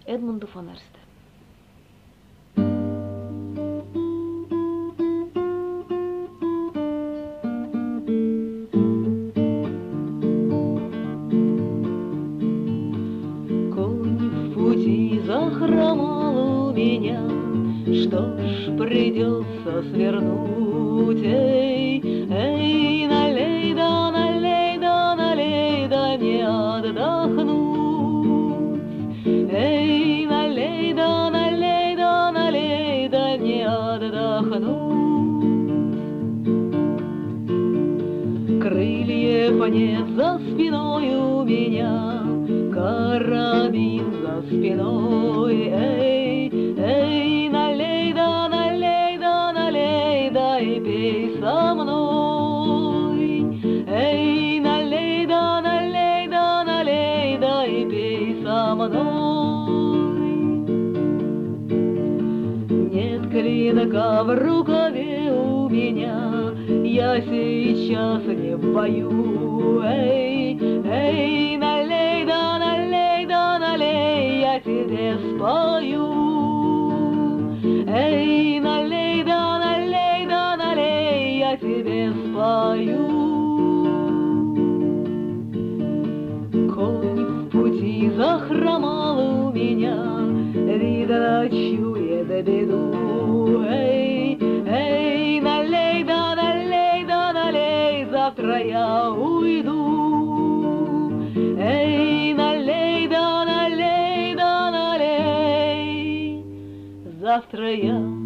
Эдмунду фон Эрсте. Конь в пути захромал у меня, что ж придется свернуть. Эй, эй, налей да, налей да, налей да, не отдохнуть. Эй, налей да, налей да, налей да, не отдохнуть. Крыльев нет за спиной у меня, карабин за спиной. Эй, эй, налей да, налей да, налей да и пей со мной. Эй, налей да, налей да, налей да и пей со мной. Нет клинка в рукаве у меня, я сейчас не в бою. Эй, эй, налей да, налей да, налей, я тебе спою. Эй, налей да, налей да, налей, я тебе спою. Конь в пути захромал у меня, видно, чует беду. Эй, эй, налей да, налей да, налей, завтра я уйду. Эй, налей да, налей да, налей, завтра я